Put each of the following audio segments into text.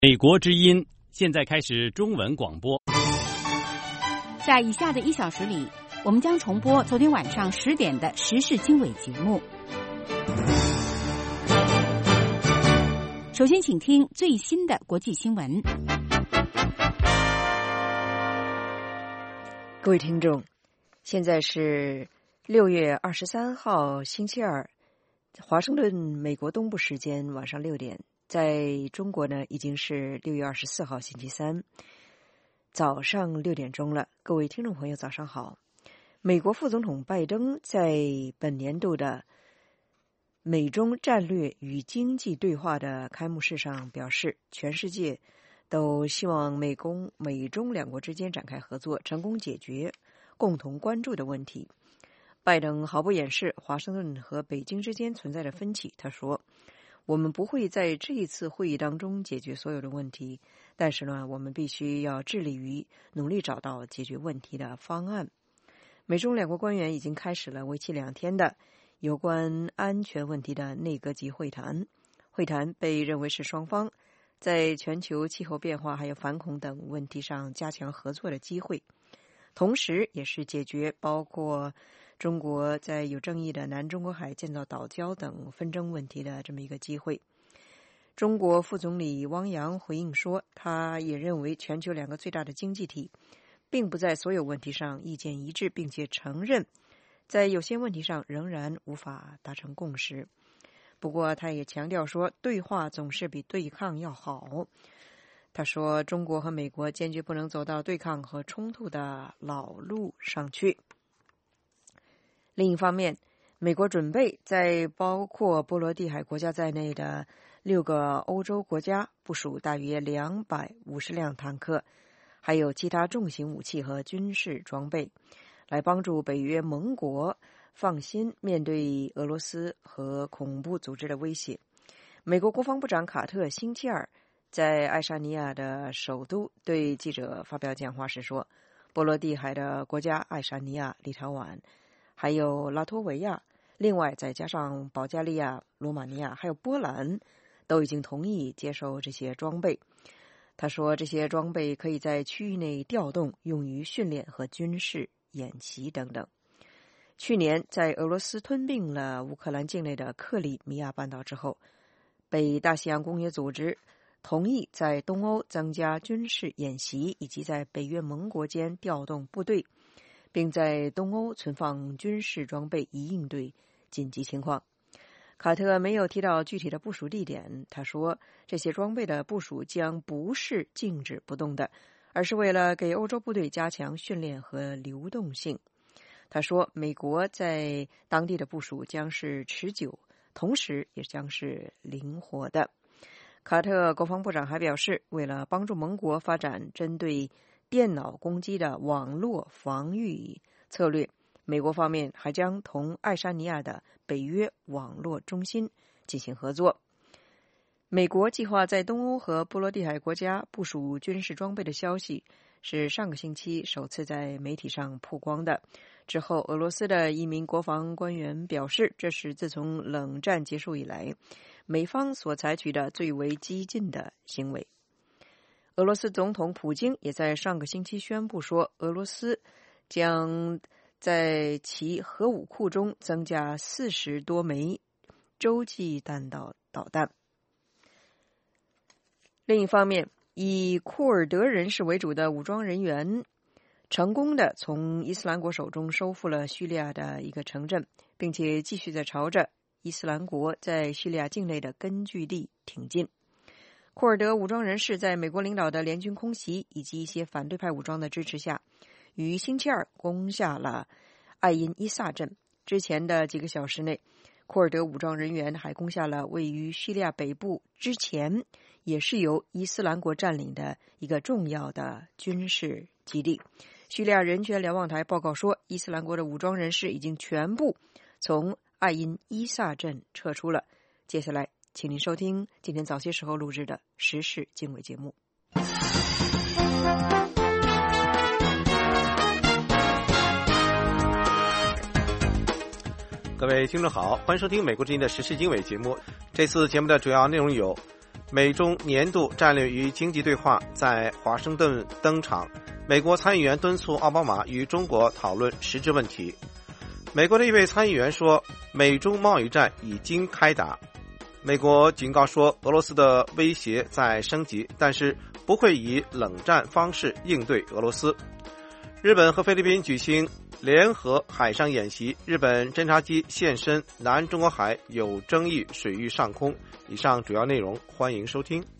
美国之音现在开始中文广播。 在以下的1小时里，我们将重播昨天晚上10点的时事经纬节目。首先，请听最新的国际新闻。 各位听众，现在是6月23号星期二，华盛顿美国东部时间晚上6点。在中国呢，已经是6月24号星期三早上6点钟了。各位听众朋友，早上好。美国副总统拜登在本年度的美中战略与经济对话的开幕式上表示，全世界都希望美中两国之间展开合作，成功解决共同关注的问题。拜登毫不掩饰华盛顿和北京之间存在的分歧，他说，我们不会在这一次会议当中解决所有的问题，但是呢，我们必须要致力于努力找到解决问题的方案。美中两国官员已经开始了为期2天的有关安全问题的内阁级会谈。会谈被认为是双方在全球气候变化还有反恐等问题上加强合作的机会，同时也是解决包括中国在有争议的南中国海建造岛礁等纷争问题的这么一个机会。中国副总理汪洋回应说，他也认为全球2个最大的经济体并不在所有问题上意见一致，并且承认在有些问题上仍然无法达成共识。不过他也强调说，对话总是比对抗要好。他说，中国和美国坚决不能走到对抗和冲突的老路上去。另一方面，美国准备在包括波罗的海国家在内的6个欧洲国家部署大约250辆坦克，还有其他重型武器和军事装备，来帮助北约盟国放心面对俄罗斯和恐怖组织的威胁。美国国防部长卡特星期二在爱沙尼亚的首都对记者发表讲话时说，波罗的海的国家爱沙尼亚、立陶宛还有拉脱维亚，另外再加上保加利亚、罗马尼亚还有波兰，都已经同意接受这些装备。他说，这些装备可以在区域内调动，用于训练和军事演习等等。去年在俄罗斯吞并了乌克兰境内的克里米亚半岛之后，北大西洋公约组织同意在东欧增加军事演习，以及在北约盟国间调动部队，并在东欧存放军事装备以应对紧急情况。卡特没有提到具体的部署地点，他说，这些装备的部署将不是静止不动的，而是为了给欧洲部队加强训练和流动性。他说，美国在当地的部署将是持久，同时也将是灵活的。卡特国防部长还表示，为了帮助盟国发展针对电脑攻击的网络防御策略，美国方面还将同爱沙尼亚的北约网络中心进行合作。美国计划在东欧和波罗的海国家部署军事装备的消息是上个星期首次在媒体上曝光的。之后，俄罗斯的一名国防官员表示，这是自从冷战结束以来美方所采取的最为激进的行为。俄罗斯总统普京也在上个星期宣布说，俄罗斯将在其核武库中增加40多枚洲际弹道导弹。另一方面，以库尔德人士为主的武装人员成功的从伊斯兰国手中收复了叙利亚的一个城镇，并且继续在朝着伊斯兰国在叙利亚境内的根据地挺进。库尔德武装人士在美国领导的联军空袭以及一些反对派武装的支持下，于星期二攻下了艾因伊萨镇。之前的几个小时内，库尔德武装人员还攻下了位于叙利亚北部之前也是由伊斯兰国占领的一个重要的军事基地。叙利亚人权瞭望台报告说，伊斯兰国的武装人士已经全部从艾因伊萨镇撤出了。接下来请您收听今天早些时候录制的时事经纬节目。 各位听众好，欢迎收听美国之音的时事经纬节目。这次节目的主要内容有： 美中年度战略与经济对话在华盛顿登场，美国参议员敦促奥巴马与中国讨论实质问题。美国的一位参议员说，美中贸易战已经开打。美国警告说，俄罗斯的威胁在升级，但是不会以冷战方式应对俄罗斯。日本和菲律宾举行联合海上演习，日本侦察机现身南中国海有争议水域上空。以上主要内容，欢迎收听。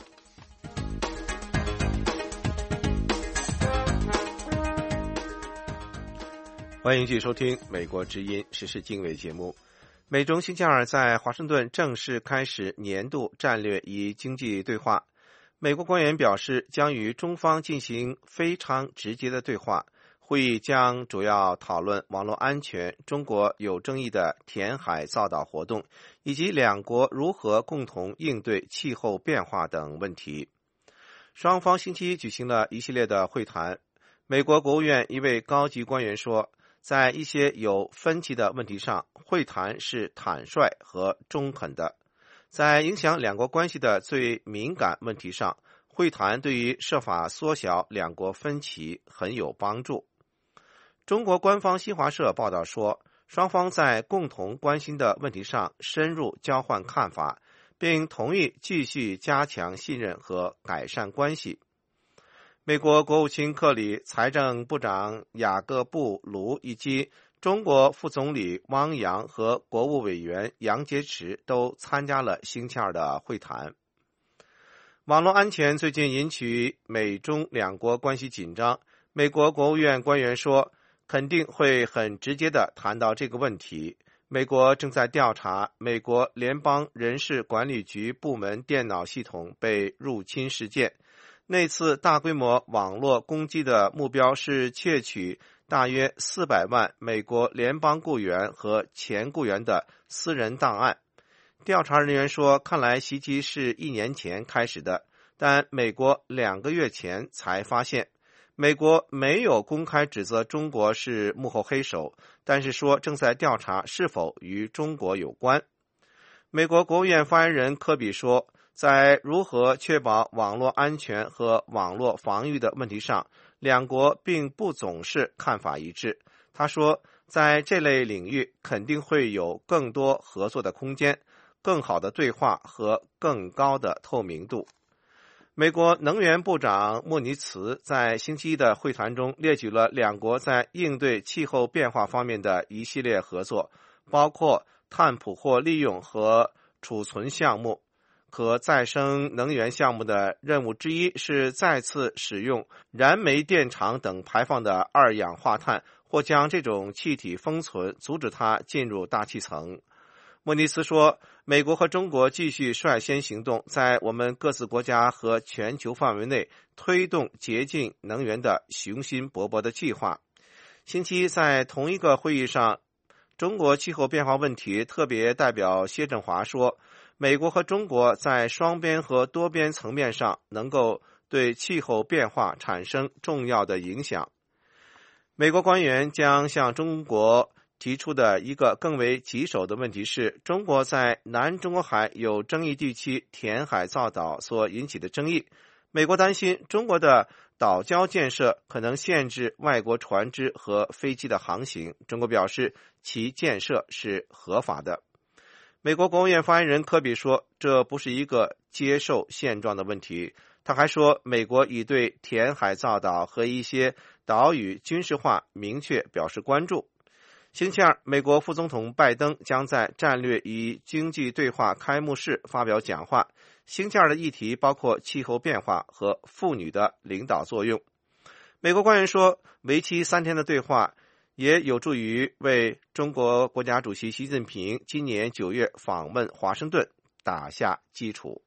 欢迎继续收听美国之音时事经纬节目。美中星期二在华盛顿正式开始年度战略与经济对话。美国官员表示，将与中方进行非常直接的对话。会议将主要讨论网络安全、中国有争议的填海造岛活动，以及两国如何共同应对气候变化等问题。双方星期一举行了一系列的会谈。美国国务院一位高级官员说，在一些有分歧的问题上，会谈是坦率和中肯的。在影响两国关系的最敏感问题上，会谈对于设法缩小两国分歧很有帮助。中国官方新华社报道说，双方在共同关心的问题上深入交换看法，并同意继续加强信任和改善关系。美国国务卿克里、财政部长雅各布·卢以及中国副总理汪洋和国务委员杨洁篪都参加了星期二的会谈。网络安全最近引起美中两国关系紧张，美国国务院官员说，肯定会很直接地谈到这个问题。美国正在调查美国联邦人事管理局部门电脑系统被入侵事件。那次大规模网络攻击的目标是窃取大约400万美国联邦雇员和前雇员的私人档案。调查人员说，看来袭击是1年前开始的，但美国2个月前才发现。美国没有公开指责中国是幕后黑手，但是说正在调查是否与中国有关。美国国务院发言人科比说，在如何确保网络安全和网络防御的问题上，两国并不总是看法一致。他说，在这类领域肯定会有更多合作的空间，更好的对话和更高的透明度。美国能源部长莫尼茨在星期一的会谈中列举了两国在应对气候变化方面的一系列合作，包括碳捕获利用和储存项目。可再生能源项目的任务之一是再次使用燃煤电厂等排放的二氧化碳，或将这种气体封存，阻止它进入大气层。莫尼茨说，美国和中国继续率先行动，在我们各自国家和全球范围内推动洁净能源的雄心勃勃的计划。星期一在同一个会议上，中国气候变化问题特别代表谢振华说，美国和中国在双边和多边层面上能够对气候变化产生重要的影响。美国官员将向中国提出的一个更为棘手的问题是，中国在南中国海有争议地区填海造岛所引起的争议。美国担心中国的岛礁建设可能限制外国船只和飞机的航行。中国表示其建设是合法的。美国国务院发言人科比说，这不是一个接受现状的问题。他还说，美国已对填海造岛和一些岛屿军事化明确表示关注。星期二，美国副总统拜登将在战略与经济对话开幕式发表讲话。星期二的议题包括气候变化和妇女的领导作用。美国官员说，为期3天的对话也有助于为中国国家主席习近平今年9月访问华盛顿打下基础。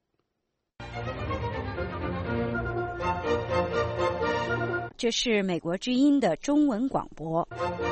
这是美国之音的中文广播。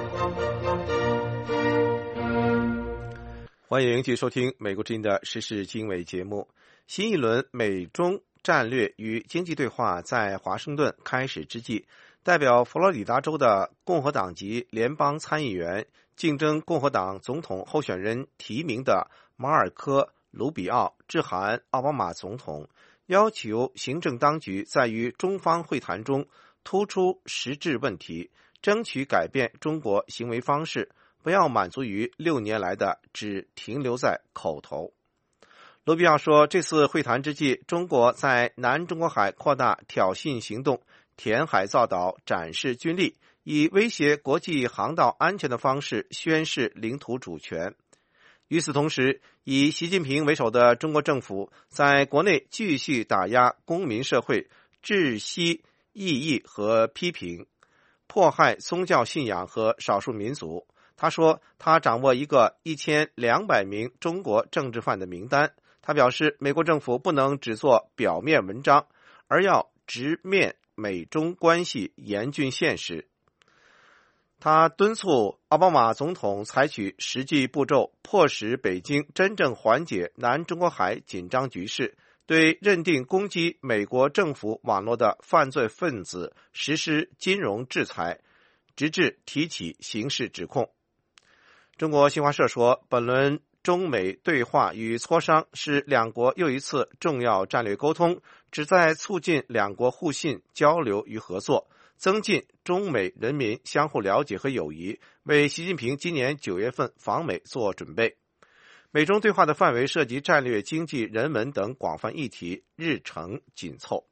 欢迎继续收听美国之音的时事经纬节目。新一轮美中战略与经济对话在华盛顿开始之际，代表佛罗里达州的共和党籍联邦参议员、竞争共和党总统候选人提名的马尔科·卢比奥致函奥巴马总统， 要求行政当局在与中方会谈中突出实质问题，争取改变中国行为方式，不要满足于6年来的只停留在口头。卢比奥说，这次会谈之际，中国在南中国海扩大挑衅行动，填海造岛，展示军力，以威胁国际航道安全的方式宣示领土主权。与此同时，以习近平为首的中国政府在国内继续打压公民社会，窒息异议和批评，迫害宗教信仰和少数民族。他说，他掌握一个1200名中国政治犯的名单。他表示，美国政府不能只做表面文章，而要直面美中关系严峻现实。他敦促奥巴马总统采取实际步骤，迫使北京真正缓解南中国海紧张局势，对认定攻击美国政府网络的犯罪分子实施金融制裁，直至提起刑事指控。中国新华社说，本轮中美对话与磋商是两国又一次重要战略沟通，旨在促进两国互信、交流与合作，增进中美人民相互了解和友谊，为习近平今年9月份访美做准备。美中对话的范围涉及战略、经济、人文等广泛议题，日程紧凑。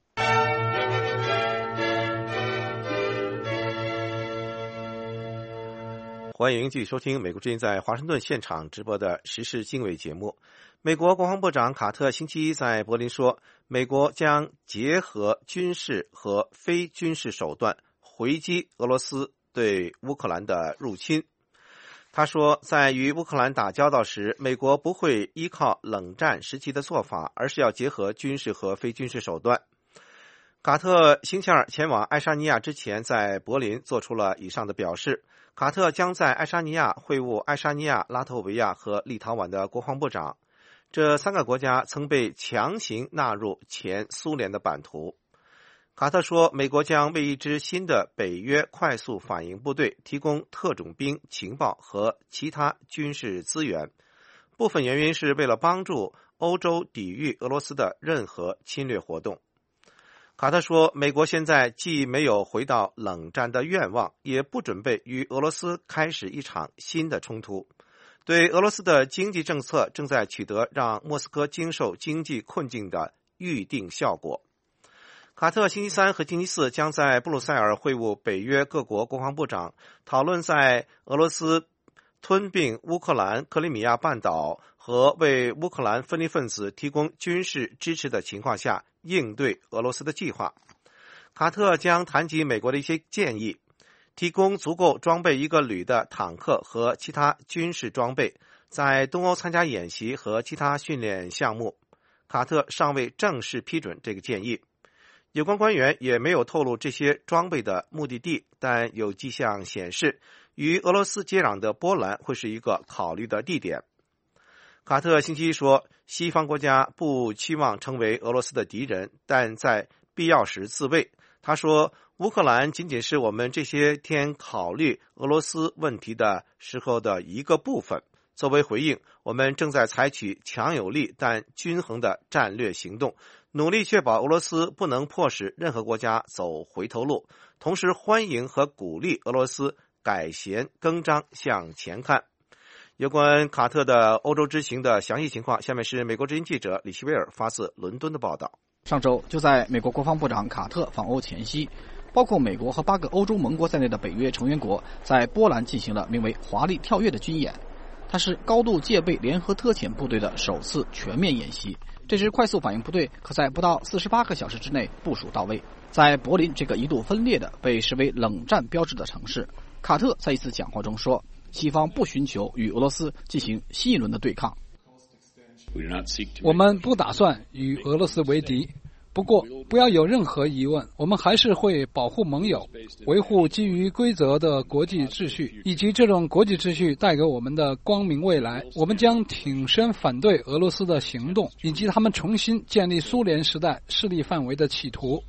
欢迎继续收听美国之音在华盛顿现场直播的时事经纬节目。美国国防部长卡特星期一在柏林说，美国将结合军事和非军事手段回击俄罗斯对乌克兰的入侵。他说，在与乌克兰打交道时，美国不会依靠冷战时期的做法，而是要结合军事和非军事手段。卡特星期二前往爱沙尼亚之前，在柏林做出了以上的表示。卡特将在爱沙尼亚会晤爱沙尼亚、拉脱维亚和立陶宛的国防部长，这3个国家曾被强行纳入前苏联的版图。卡特说，美国将为一支新的北约快速反应部队提供特种兵、情报和其他军事资源，部分原因是为了帮助欧洲抵御俄罗斯的任何侵略活动。卡特说，美国现在既没有回到冷战的愿望，也不准备与俄罗斯开始一场新的冲突。对俄罗斯的经济政策正在取得让莫斯科经受经济困境的预定效果。卡特星期三和星期四将在布鲁塞尔会晤北约各国国防部长，讨论在俄罗斯吞并乌克兰克里米亚半岛和为乌克兰分离分子提供军事支持的情况下应对俄罗斯的计划。卡特将谈及美国的一些建议，提供足够装备1个旅的坦克和其他军事装备，在东欧参加演习和其他训练项目。卡特尚未正式批准这个建议。有关官员也没有透露这些装备的目的地，但有迹象显示，与俄罗斯接壤的波兰会是一个考虑的地点。卡特星期一说，西方国家不期望成为俄罗斯的敌人，但在必要时自卫。他说，乌克兰仅仅是我们这些天考虑俄罗斯问题的时候的一个部分。作为回应，我们正在采取强有力但均衡的战略行动，努力确保俄罗斯不能迫使任何国家走回头路，同时欢迎和鼓励俄罗斯改弦更张向前看。有关卡特的欧洲之行的详细情况，下面是美国之音记者李希威尔发自伦敦的报道。 上周就在美国国防部长卡特访欧前夕，包括美国和8个欧洲盟国在内的北约成员国在波兰进行了名为华丽跳跃的军演。它是高度戒备联合特遣部队的首次全面演习，这支快速反应部队可在不到48个小时之内部署到位。在柏林这个一度分裂的被视为冷战标志的城市，卡特在一次讲话中说，西方不寻求与俄罗斯进行新一轮的对抗。 我们不打算与俄罗斯为敌，不过不要有任何疑问，我们还是会保护盟友，维护基于规则的国际秩序，以及这种国际秩序带给我们的光明未来。我们将挺身反对俄罗斯的行动，以及他们重新建立苏联时代势力范围的企图。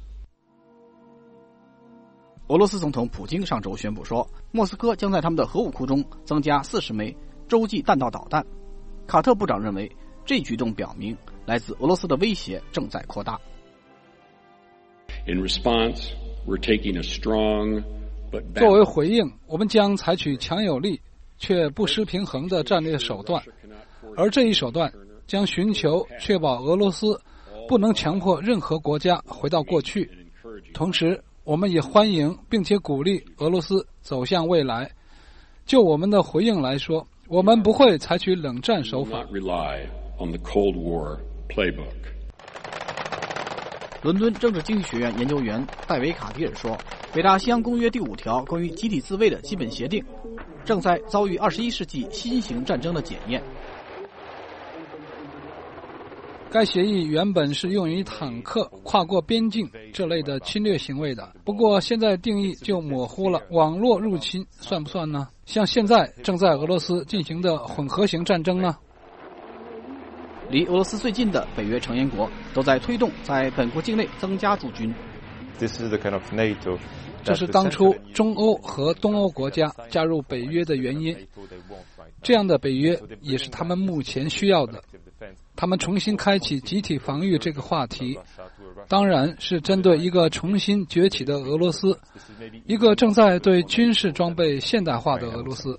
俄罗斯总统普京上周宣布说，莫斯科将在他们的核武库中增加40枚洲际弹道导弹。卡特部长认为，这一举动表明来自俄罗斯的威胁正在扩大。 作为回应，我们将采取强有力却不失平衡的战略手段，而这一手段将寻求确保俄罗斯不能强迫任何国家回到过去。同时，我们也欢迎并且鼓励俄罗斯走向未来。就我们的回应来说，我们不会采取冷战手法。 伦敦政治经济学院研究员戴维·卡迪尔说，北大西洋公约第5条关于集体自卫的基本协定正在遭遇21世纪新型战争的检验。 该协议原本是用于坦克跨过边境这类的侵略行为的，不过现在定义就模糊了。网络入侵算不算呢？像现在正在俄罗斯进行的混合型战争呢？ 离俄罗斯最近的北约成员国都在推动在本国境内增加驻军。 这是当初中欧和东欧国家加入北约的原因。这样的北约也是他们目前需要的。他们重新开启集体防御这个话题，当然是针对一个重新崛起的俄罗斯，一个正在对军事装备现代化的俄罗斯。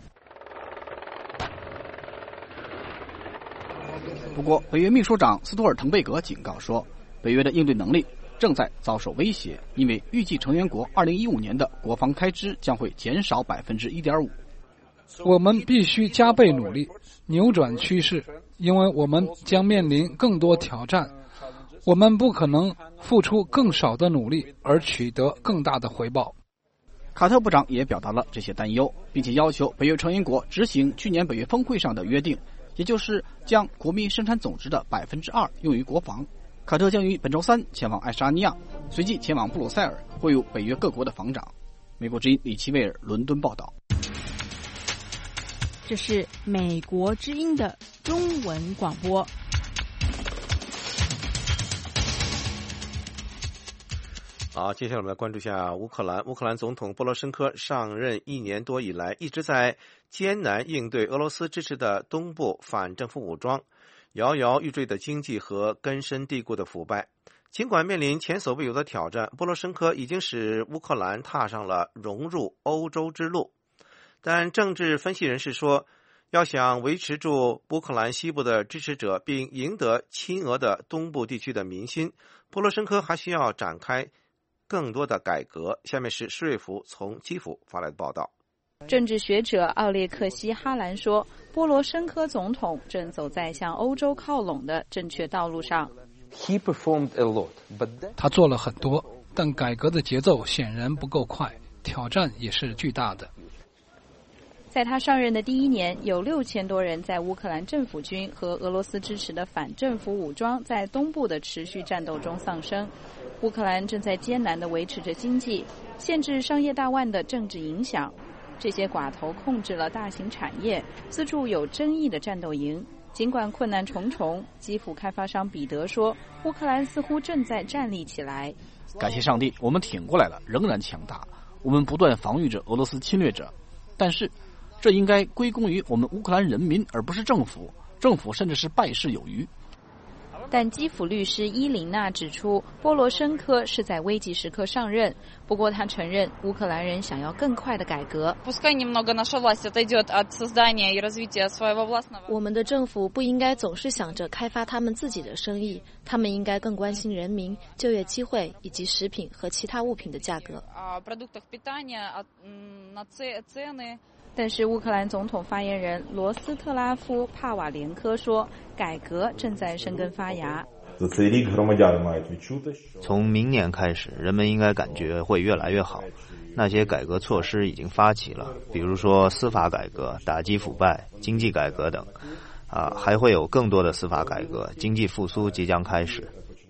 不过，北约秘书长斯托尔滕贝格警告说，北约的应对能力正在遭受威胁，因为预计成员国2015年的国防开支将会减少 1.5%。 我们必须加倍努力，扭转趋势，因为我们将面临更多挑战。我们不可能付出更少的努力而取得更大的回报。 卡特部长也表达了这些担忧，并且要求北约成员国执行去年北约峰会上的约定，也就是将国民生产总值的 2% 用于国防。卡特将于本周3前往爱沙尼亚，随即前往布鲁塞尔会晤北约各国的防长。美国之音李奇威尔伦敦报道。 这是美国之音的中文广播。 好，接下来我们来关注一下乌克兰。乌克兰总统波罗申科上任1年多以来，一直在艰难应对俄罗斯支持的东部反政府武装、摇摇欲坠的经济和根深蒂固的腐败。尽管面临前所未有的挑战，波罗申科已经使乌克兰踏上了融入欧洲之路。但政治分析人士说，要想维持住乌克兰西部的支持者，并赢得亲俄的东部地区的民心，波罗申科还需要展开更多的改革。下面是施瑞福从基辅发来的报道。 政治学者奥列克西·哈兰说，波罗申科总统正走在向欧洲靠拢的正确道路上。 他做了很多，但改革的节奏显然不够快，挑战也是巨大的。 在他上任的第1年，有6000多人在乌克兰政府军和俄罗斯支持的反政府武装在东部的持续战斗中丧生。乌克兰正在艰难地维持着经济，限制商业大腕的政治影响。这些寡头控制了大型产业，资助有争议的战斗营。尽管困难重重，基辅开发商彼得说，乌克兰似乎正在站立起来。 感谢上帝，我们挺过来了，仍然强大。我们不断防御着俄罗斯侵略者，但是这应该归功于我们乌克兰人民，而不是政府。政府甚至是败事有余。 但基辅律师伊琳娜指出，波罗申科是在危急时刻上任。不过他承认，乌克兰人想要更快的改革。 我们的政府不应该总是想着开发他们自己的生意，他们应该更关心人民、就业机会以及食品和其他物品的价格。 但是乌克兰总统发言人罗斯特拉夫帕瓦连科说，改革正在生根发芽。 从明年开始，人们应该感觉会越来越好。那些改革措施已经发起了，比如说司法改革、打击腐败、经济改革等。还会有更多的司法改革，经济复苏即将开始。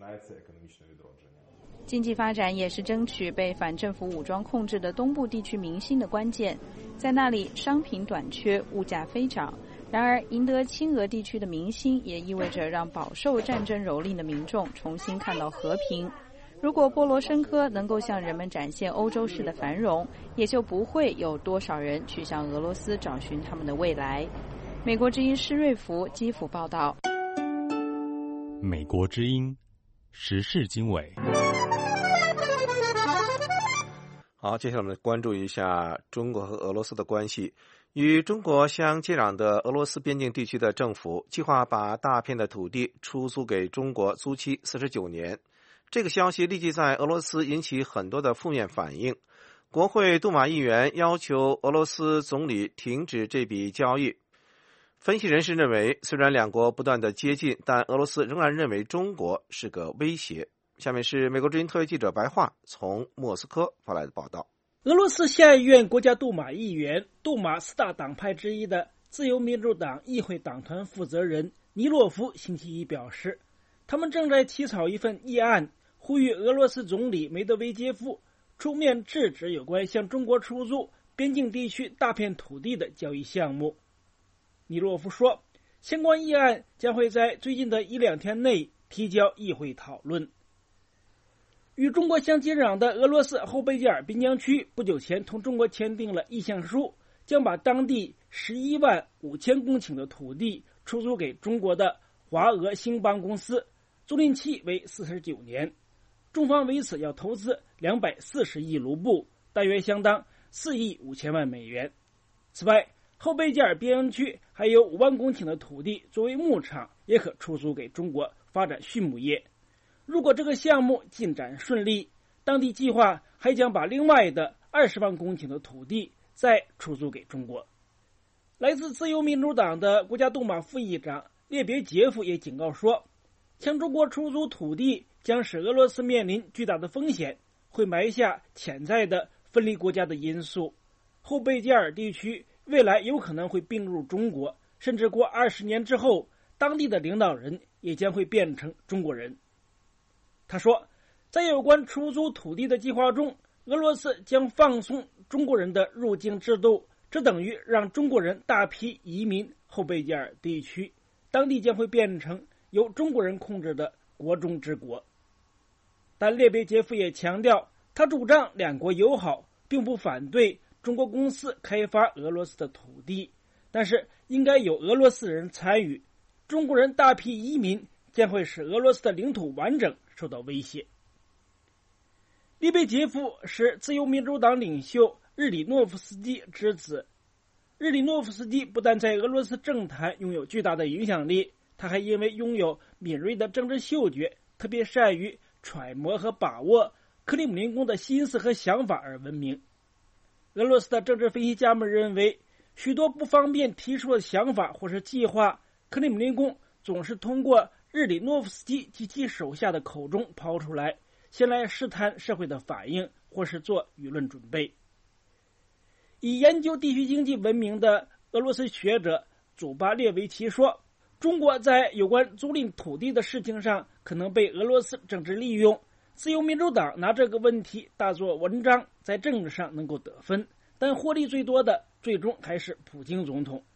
经济发展也是争取被反政府武装控制的东部地区民心的关键。在那里，商品短缺，物价飞涨。然而，赢得亲俄地区的民心，也意味着让饱受战争蹂躏的民众重新看到和平。如果波罗申科能够向人们展现欧洲式的繁荣，也就不会有多少人去向俄罗斯找寻他们的未来。美国之音施瑞福基辅报道。 美国之音时事经纬。 好，接下来我们关注一下中国和俄罗斯的关系。与中国相接壤的俄罗斯边境地区的政府计划把大片的土地出租给中国，租期49年。这个消息立即在俄罗斯引起很多的负面反应。国会杜马议员要求俄罗斯总理停止这笔交易。分析人士认为，虽然两国不断的接近，但俄罗斯仍然认为中国是个威胁。下面是美国之音特约记者白桦从莫斯科发来的报道。 俄罗斯下议院国家杜马议员、杜马4大党派之一的自由民主党议会党团负责人尼洛夫星期一表示，他们正在起草一份议案，呼吁俄罗斯总理梅德韦杰夫出面制止有关向中国出租边境地区大片土地的交易项目。尼洛夫说，相关议案将会在最近的1-2天内提交议会讨论。与中国相接壤的俄罗斯后贝加尔边疆区不久前同中国签订了意向书，将把当地115000公顷的土地出租给中国的华俄兴邦公司，租赁期为49年。中方为此要投资240亿卢布，大约相当4亿5千万美元。此外，后贝加尔边疆区还有5万公顷的土地作为牧场，也可出租给中国发展畜牧业。如果这个项目进展顺利，当地计划还将把另外的20万公顷的土地再出租给中国。来自自由民主党的国家杜马副议长列别杰夫也警告说，向中国出租土地将使俄罗斯面临巨大的风险，会埋下潜在的分离国家的因素。后贝加尔地区未来有可能会并入中国，甚至过20年之后，当地的领导人也将会变成中国人。他说，在有关出租土地的计划中，俄罗斯将放松中国人的入境制度，这等于让中国人大批移民后贝加尔地区，当地将会变成由中国人控制的国中之国。但列别杰夫也强调，他主张两国友好，并不反对中国公司开发俄罗斯的土地，但是应该有俄罗斯人参与。中国人大批移民将会使俄罗斯的领土完整受到威胁。列别杰夫是自由民主党领袖日里诺夫斯基之子。日里诺夫斯基不但在俄罗斯政坛拥有巨大的影响力，他还因为拥有敏锐的政治嗅觉，特别善于揣摩和把握克里姆林宫的心思和想法而闻名。俄罗斯的政治分析家们认为，许多不方便提出的想法或是计划，克里姆林宫总是通过日里诺夫斯基及其手下的口中抛出来，先来试探社会的反应，或是做舆论准备。以研究地区经济闻名的俄罗斯学者祖巴列维奇说，中国在有关租赁土地的事情上可能被俄罗斯政治利用，自由民主党拿这个问题大做文章，在政治上能够得分，但获利最多的最终还是普京总统。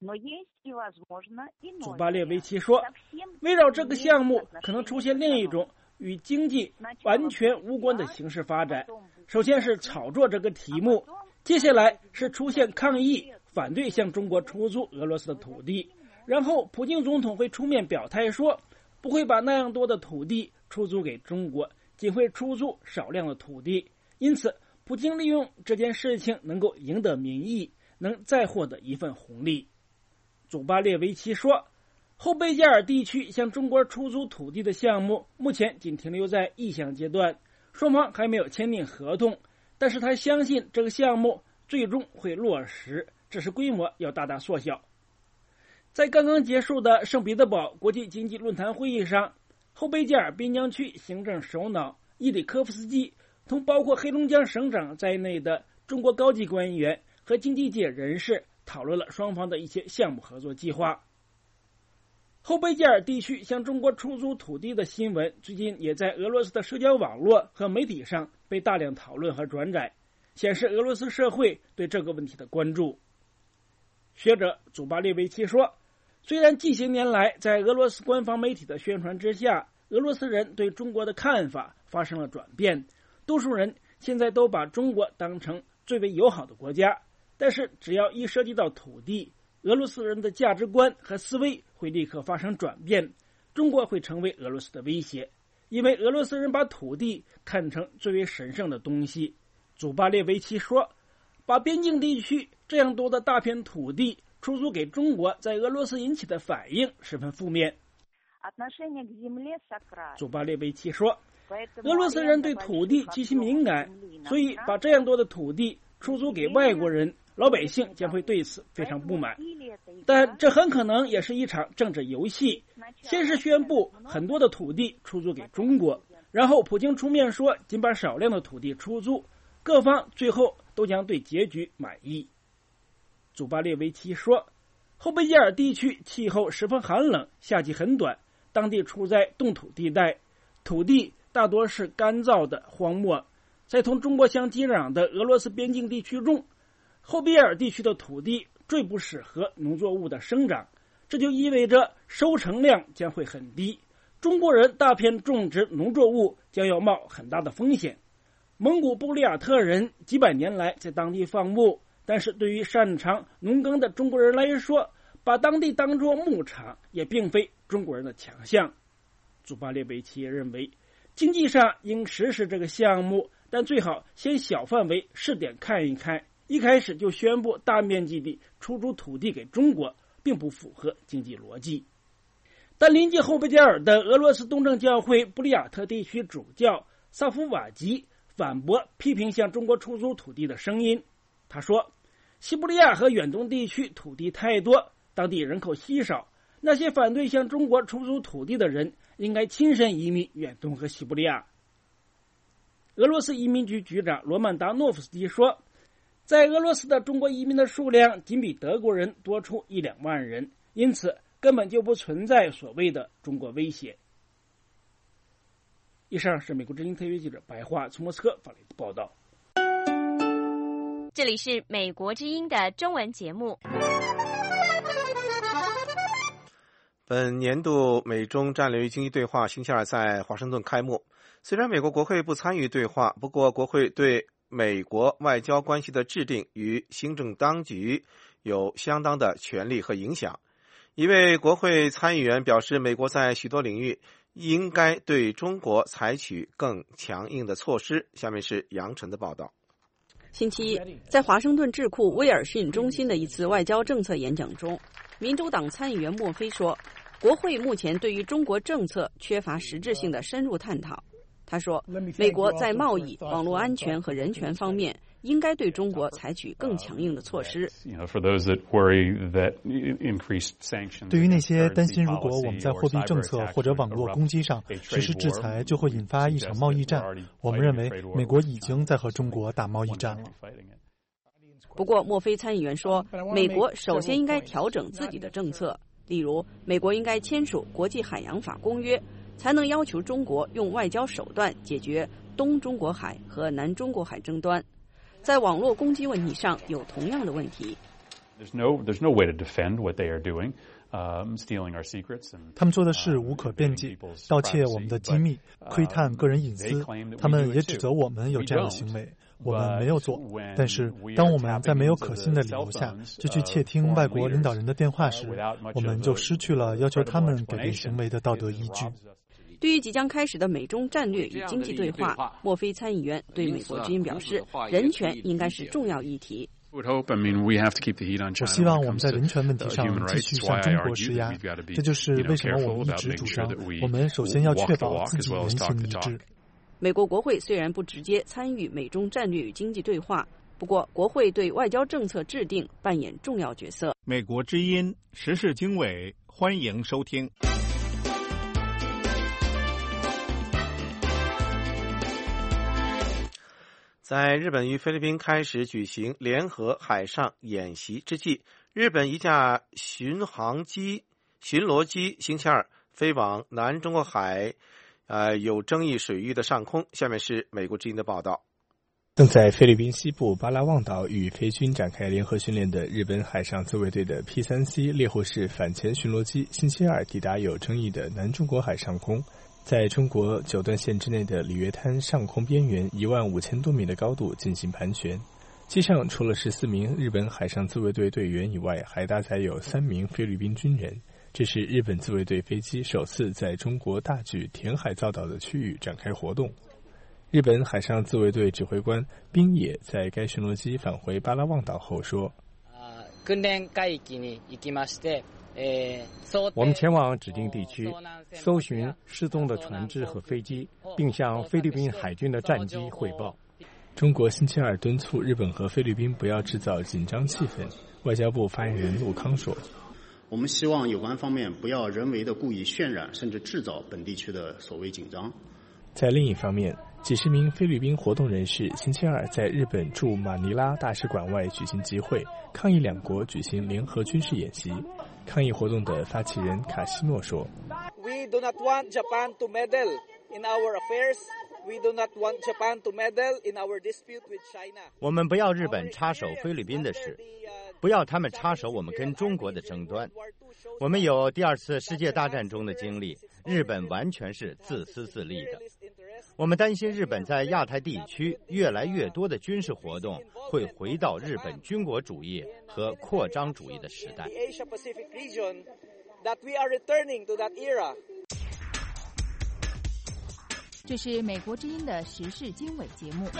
祖巴列维奇说，围绕这个项目可能出现另一种与经济完全无关的形式发展。首先是炒作这个题目，接下来是出现抗议，反对向中国出租俄罗斯的土地，然后普京总统会出面表态说，不会把那样多的土地出租给中国，仅会出租少量的土地。因此普京利用这件事情能够赢得民意，能再获得一份红利。祖巴列维奇说，后贝加尔地区向中国出租土地的项目目前仅停留在意向阶段，双方还没有签订合同，但是他相信这个项目最终会落实，只是规模要大大缩小。在刚刚结束的圣彼得堡国际经济论坛会议上，后贝加尔边疆区行政首脑伊里科夫斯基同包括黑龙江省长在内的中国高级官员和经济界人士讨论了双方的一些项目合作计划。后贝加尔地区向中国出租土地的新闻最近也在俄罗斯的社交网络和媒体上被大量讨论和转载，显示俄罗斯社会对这个问题的关注。学者祖巴列维奇说，虽然近些年来在俄罗斯官方媒体的宣传之下，俄罗斯人对中国的看法发生了转变，多数人现在都把中国当成最为友好的国家，但是只要一涉及到土地，俄罗斯人的价值观和思维会立刻发生转变， 中国会成为俄罗斯的威胁，因为俄罗斯人把土地看成最为神圣的东西。祖巴列维奇说，把边境地区这样多的大片土地出租给中国，在俄罗斯引起的反应十分负面。祖巴列维奇说，俄罗斯人对土地极其敏感，所以把这样多的土地出租给外国人，老百姓将会对此非常不满。但这很可能也是一场政治游戏，先是宣布很多的土地出租给中国，然后普京出面说仅把少量的土地出租，各方最后都将对结局满意。祖巴列维奇说，后贝加尔地区气候十分寒冷，夏季很短，当地处在冻土地带，土地大多是干燥的荒漠。在同中国相接壤的俄罗斯边境地区中，后贝加尔地区的土地最不适合农作物的生长，这就意味着收成量将会很低，中国人大片种植农作物将要冒很大的风险。蒙古布里亚特人几百年来在当地放牧，但是对于擅长农耕的中国人来说，把当地当作牧场也并非中国人的强项。祖巴列维奇认为，经济上应实施这个项目，但最好先小范围试点看一看，一开始就宣布大面积地出租土地给中国，并不符合经济逻辑。但临近后贝加尔的俄罗斯东正教会布里亚特地区主教萨夫瓦吉反驳批评向中国出租土地的声音。他说，西伯利亚和远东地区土地太多，当地人口稀少，那些反对向中国出租土地的人应该亲身移民远东和西伯利亚。俄罗斯移民局局长罗曼达诺夫斯基说，在俄罗斯的中国移民的数量仅比德国人多出1-2万人，因此根本就不存在所谓的中国威胁。以上是美国之音特约记者白桦从莫斯科发来的报道。 这里是美国之音的中文节目。 本年度美中战略与经济对话星期二在华盛顿开幕。虽然美国国会不参与对话，不过国会对美国外交关系的制定与行政当局有相当的权力和影响。一位国会参议员表示，美国在许多领域应该对中国采取更强硬的措施。下面是杨晨的报道。 星期一，在华盛顿智库威尔逊中心的一次外交政策演讲中，民主党参议员莫菲说，国会目前对于中国政策缺乏实质性的深入探讨。他说，美国在贸易、网络安全和人权方面应该对中国采取更强硬的措施。 对于那些担心如果我们在货币政策或者网络攻击上实施制裁就会引发一场贸易战，我们认为美国已经在和中国打贸易战了。 不过莫菲参议员说，美国首先应该调整自己的政策，例如美国应该签署国际海洋法公约，才能要求中国用外交手段解决东中国海和南中国海争端。在网络攻击问题上有同样的问题。 他们做的事无可辩解，盗窃我们的机密，窥探个人隐私。他们也指责我们有这样的行为，我们没有做。但是当我们在没有可信的理由下就去窃听外国领导人的电话时，我们就失去了要求他们改变行为的道德依据。 对于即将开始的美中战略与经济对话，莫菲参议员对美国之音表示，人权应该是重要议题。 我希望我们在人权问题上继续向中国施压，这就是为什么我们一直主张，我们首先要确保自己言行一致。 美国国会虽然不直接参与美中战略与经济对话，不过国会对外交政策制定扮演重要角色。 美国之音时事经纬，欢迎收听。 在日本与菲律宾开始举行联合海上演习之际，日本一架巡逻机星期二飞往南中国海有争议水域的上空。下面是美国之音的报道。 正在菲律宾西部巴拉望岛与菲军展开联合训练的日本海上自卫队的 P3C 猎户式反潜巡逻机星期二抵达有争议的南中国海上空，在中国九段线之内的里约滩上空边缘15000多米的高度进行盘旋。机上除了14名日本海上自卫队队员以外，还搭载有3名菲律宾军人。 这是日本自卫队飞机首次在中国大举填海造岛的区域展开活动。日本海上自卫队指挥官滨野在该巡逻机返回巴拉望岛后说： 我们前往指定地区，搜寻失踪的船只和飞机，并向菲律宾海军的战机汇报。 中国星期二敦促日本和菲律宾不要制造紧张气氛。外交部发言人陆康说： 我们希望有关方面不要人为的故意渲染甚至制造本地区的所谓紧张。 在另一方面，几十名菲律宾活动人士星期二在日本驻马尼拉大使馆外举行集会，抗议两国举行联合军事演习。抗议活动的发起人卡西诺说： We do not want Japan to meddle in our affairs. We do not want Japan to meddle in our dispute with China. 我们不要日本插手菲律宾的事，不要他们插手我们跟中国的争端。我们有第二次世界大战中的经历，日本完全是自私自利的。我们担心日本在亚太地区越来越多的军事活动会回到日本军国主义和扩张主义的时代。 这是美国之音的时事经纬节目。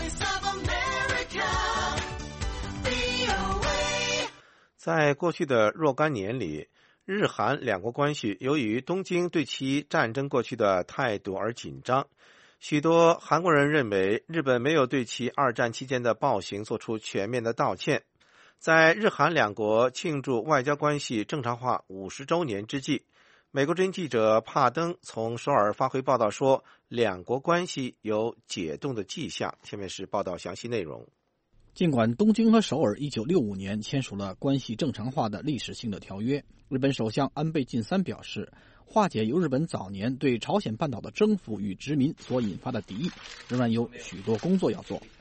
在过去的若干年里，日韩两国关系由于东京对其战争过去的态度而紧张。许多韩国人认为日本没有对其二战期间的暴行做出全面的道歉。在日韩两国庆祝外交关系正常化50周年之际，美国之音记者帕登从首尔发回报道说，两国关系有解冻的迹象。下面是报道详细内容。 尽管东京和首尔1965年签署了关系正常化的历史性的条约，日本首相安倍晋三表示，化解由日本早年对朝鲜半岛的征服与殖民所引发的敌意，仍然有许多工作要做。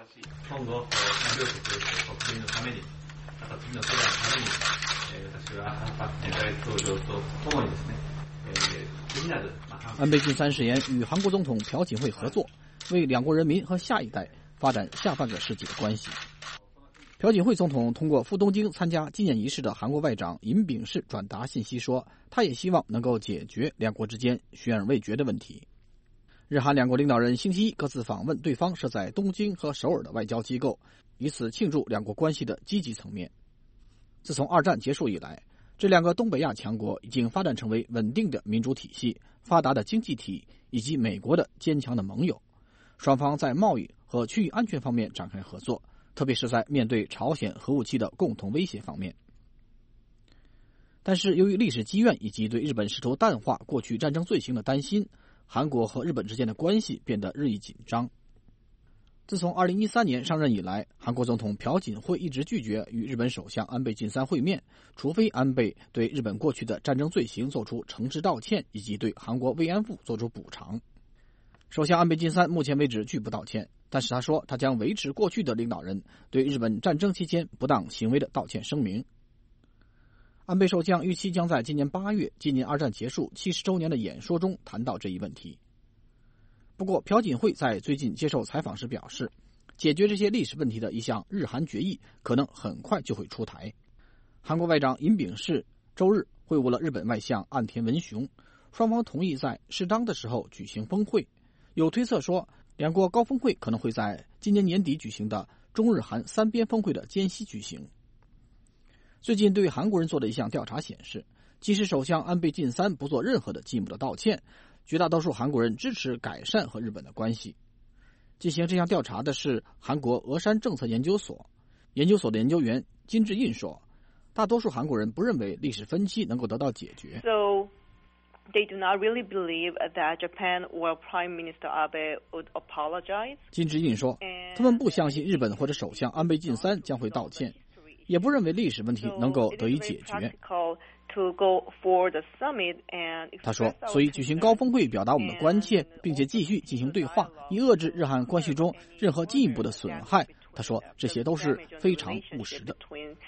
安倍晋三誓言与韩国总统朴槿惠合作，为两国人民和下一代发展下半个世纪的关系。朴槿惠总统通过赴东京参加纪念仪式的韩国外长尹炳世转达信息说，他也希望能够解决两国之间悬而未决的问题。日韩两国领导人星期一各自访问对方设在东京和首尔的外交机构，以此庆祝两国关系的积极层面。自从二战结束以来，这两个东北亚强国已经发展成为稳定的民主体系、发达的经济体以及美国的坚强的盟友。双方在贸易和区域安全方面展开合作，特别是在面对朝鲜核武器的共同威胁方面。但是由于历史积怨以及对日本试图淡化过去战争罪行的担心，韩国和日本之间的关系变得日益紧张。自从2013年上任以来，韩国总统朴槿惠一直拒绝与日本首相安倍晋三会面，除非安倍对日本过去的战争罪行做出诚挚道歉，以及对韩国慰安妇做出补偿。首相安倍晋三目前为止拒不道歉，但是他说他将维持过去的领导人对日本战争期间不当行为的道歉声明。安倍首相预期将在今年8月纪念二战结束70周年的演说中谈到这一问题。不过朴槿惠在最近接受采访时表示，解决这些历史问题的一项日韩决议可能很快就会出台。韩国外长尹炳世周日会晤了日本外相岸田文雄，双方同意在适当的时候举行峰会。有推测说，两国高峰会可能会在今年年底举行的中日韩三边峰会的间隙举行。最近对韩国人做的一项调查显示，即使首相安倍晋三不做任何的进一步的道歉，绝大多数韩国人支持改善和日本的关系。进行这项调查的是韩国峨山政策研究所，研究所的研究员金智印说，大多数韩国人不认为历史分歧能够得到解决。 They do not really believe that Japan or Prime Minister Abe would apologize. 金智印说，他们不相信日本或者首相安倍晋三将会道歉，也不认为历史问题能够得以解决。他说，所以举行高峰会表达我们的关切，并且继续进行对话，以遏制日韩关系中任何进一步的损害。他说，这些都是非常务实的。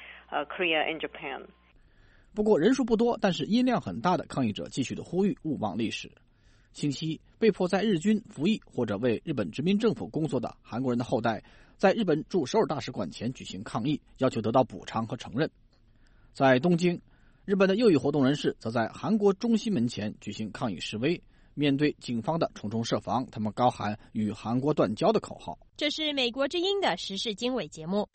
不过人数不多，但是音量很大的抗议者继续的呼吁勿忘历史。星期一，被迫在日军服役或者为日本殖民政府工作的韩国人的后代在日本驻首尔大使馆前举行抗议，要求得到补偿和承认。在东京， 日本的右翼活动人士则在韩国中心门前举行抗议示威，面对警方的重重设防，他们高喊与韩国断交的口号。 这是美国之音的时事经纬节目，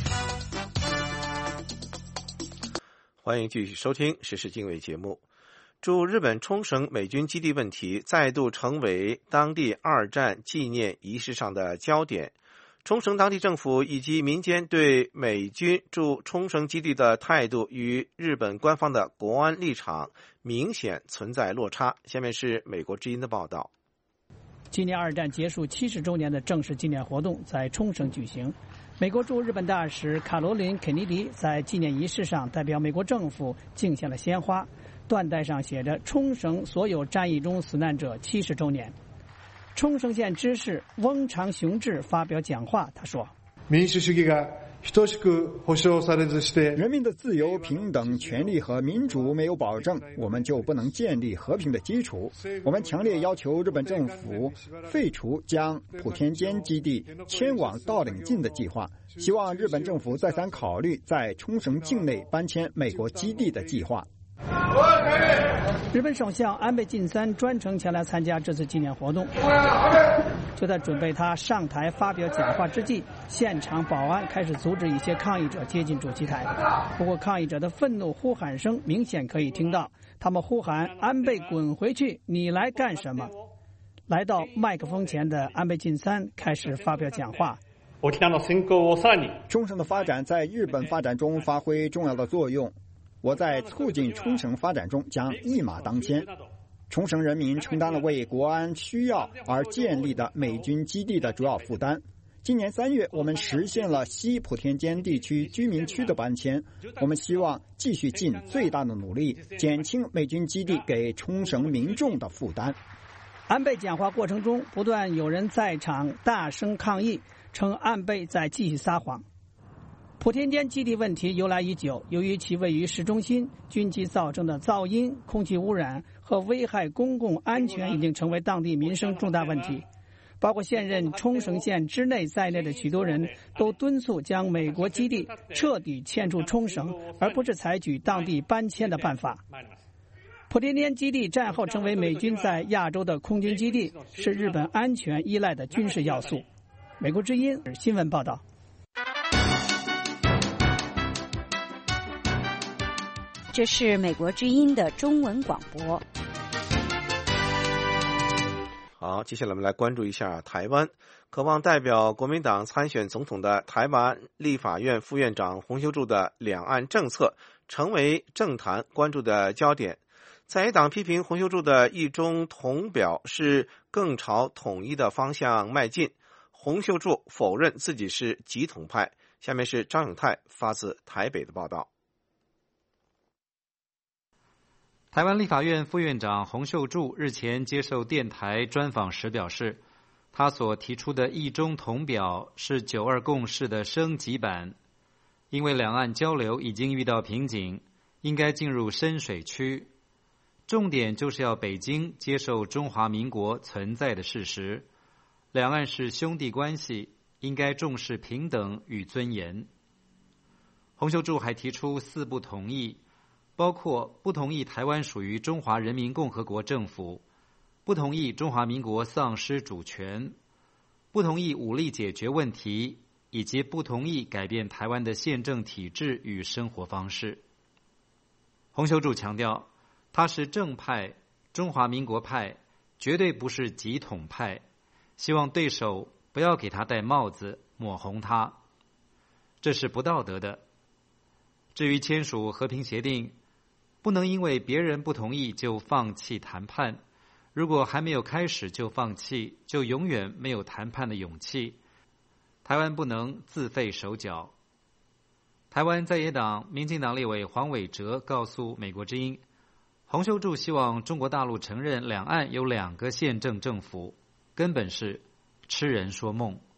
欢迎继续收听时事经纬节目。驻日本冲绳美军基地问题再度成为当地二战纪念仪式上的焦点。冲绳当地政府以及民间对美军驻冲绳基地的态度与日本官方的国安立场明显存在落差。下面是美国之音的报道。 纪念二战结束70周年的正式纪念活动在冲绳举行。美国驻日本大使卡罗琳·肯尼迪在纪念仪式上代表美国政府敬献了鲜花，缎带上写着冲绳所有战役中死难者70周年。冲绳县知事翁长雄志发表讲话，他说： 民主主義が等しく保障されずして，人民的自由、平等、权利和民主没有保证，我们就不能建立和平的基础。我们强烈要求日本政府废除将普天间基地迁往道岭近的计划，希望日本政府再三考虑在冲绳境内搬迁美国基地的计划。 日本首相安倍晋三专程前来参加这次纪念活动。就在准备他上台发表讲话之际，现场保安开始阻止一些抗议者接近主席台。不过抗议者的愤怒呼喊声明显可以听到，他们呼喊安倍滚回去，你来干什么？来到麦克风前的安倍晋三开始发表讲话。 冲绳的发展在日本发展中发挥重要的作用，我在促进冲绳发展中将一马当先。冲绳人民承担了为国安需要而建立的美军基地的主要负担。今年3月，我们实现了西普天间地区居民区的搬迁。我们希望继续尽最大的努力，减轻美军基地给冲绳民众的负担。 安倍讲话过程中，不断有人在场大声抗议，称安倍在继续撒谎。普天间基地问题由来已久，由于其位于市中心，军机造成的噪音、空气污染和危害公共安全已经成为当地民生重大问题。包括现任冲绳县知内在内的许多人都敦促将美国基地彻底迁出冲绳，而不是采取当地搬迁的办法。普天间基地战后成为美军在亚洲的空军基地，是日本安全依赖的军事要素。美国之音新闻报道。 这是美国之音的中文广播。 好，接下来我们来关注一下台湾。渴望代表国民党参选总统的台湾立法院副院长洪秀柱的两岸政策成为政坛关注的焦点。在野党批评洪秀柱的一中统表是更朝统一的方向迈进，洪秀柱否认自己是极统派。下面是张永泰发自台北的报道。 台湾立法院副院长洪秀柱日前接受电台专访时表示，他所提出的一中统表是9·2共识的升级版，因为两岸交流已经遇到瓶颈，应该进入深水区。重点就是要北京接受中华民国存在的事实，两岸是兄弟关系，应该重视平等与尊严。洪秀柱还提出4不同意，包括不同意台湾属于中华人民共和国政府，不同意中华民国丧失主权，不同意武力解决问题，以及不同意改变台湾的宪政体制与生活方式。洪秀柱强调，他是正派、中华民国派，绝对不是极统派，希望对手不要给他戴帽子，抹红他，这是不道德的。至于签署和平协定，不能因为别人不同意就放弃谈判，如果还没有开始就放弃，就永远没有谈判的勇气。台湾不能自废手脚。台湾在野党民进党立委黄伟哲告诉美国之音，洪秀柱希望中国大陆承认两岸有2个宪政政府，根本是痴人说梦。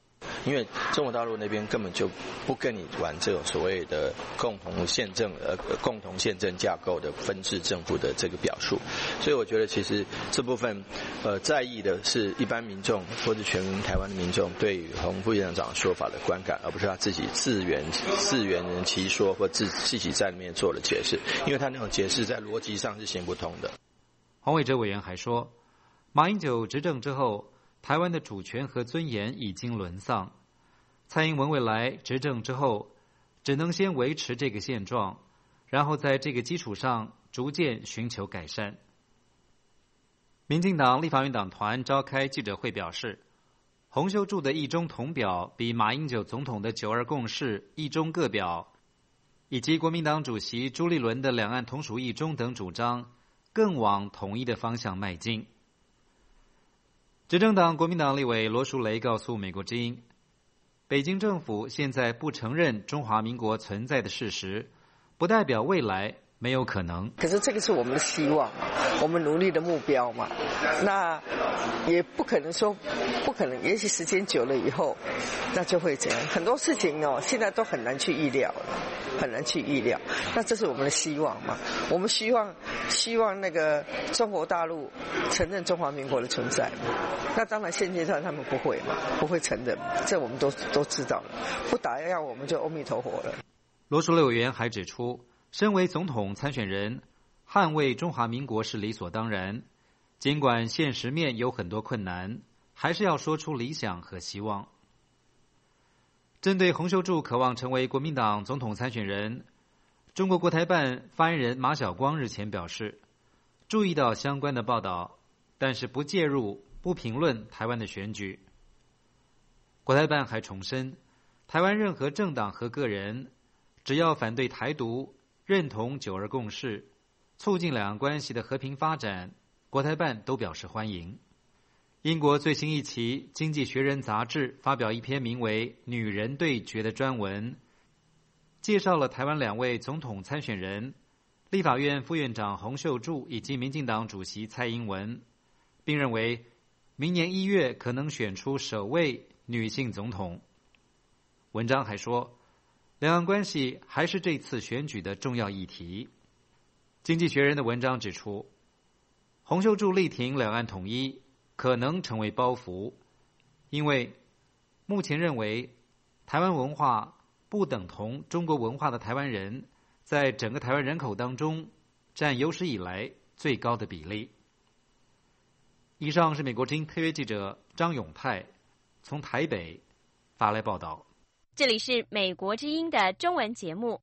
因为中国大陆那边根本就不跟你玩这种所谓的共同宪政架构的分治政府的这个表述，所以我觉得其实这部分在意的是一般民众或者全台湾的民众对于洪副院长说法的观感，而不是他自己自圆其说或自己在里面做的解释，因为他那种解释在逻辑上是行不通的。 黄伟哲委员还说，马英九执政之后，台湾的主权和尊严已经沦丧，蔡英文未来执政之后，只能先维持这个现状，然后在这个基础上逐渐寻求改善。民进党立法院党团召开记者会表示，洪秀柱的一中统表比马英九总统的9·2共识一中各表，以及国民党主席朱立伦的两岸同属一中等主张更往统一的方向迈进。执政党国民党立委罗淑蕾告诉美国之音，北京政府现在不承认中华民国存在的事实，不代表未来没有可能。 可是这个是我们的希望，我们努力的目标嘛。那也不可能说不可能，也许时间久了以后，那就会这样。很多事情现在都很难去预料了，很难去预料。那这是我们的希望嘛？我们希望那个中国大陆承认中华民国的存在。那当然现阶段他们不会嘛，不会承认，这我们都知道了。不打压我们就阿弥陀佛了。 罗淑蕾委员还指出，身为总统参选人，捍卫中华民国是理所当然，尽管现实面有很多困难，还是要说出理想和希望。针对洪秀柱渴望成为国民党总统参选人，中国国台办发言人马晓光日前表示，注意到相关的报道，但是不介入、不评论台湾的选举。国台办还重申，台湾任何政党和个人，只要反对台独、认同9·2共识、促进两岸关系的和平发展，国台办都表示欢迎。英国最新一期《经济学人》杂志发表一篇名为《女人对决》的专文，介绍了台湾2位总统参选人，立法院副院长洪秀柱以及民进党主席蔡英文，并认为明年1月可能选出首位女性总统。文章还说，两岸关系还是这次选举的重要议题。经济学人的文章指出，洪秀柱力挺两岸统一可能成为包袱，因为目前认为台湾文化不等同中国文化的台湾人，在整个台湾人口当中占有史以来最高的比例。以上是美国之音特约记者张永泰从台北发来报道。 这里是美国之音的中文节目。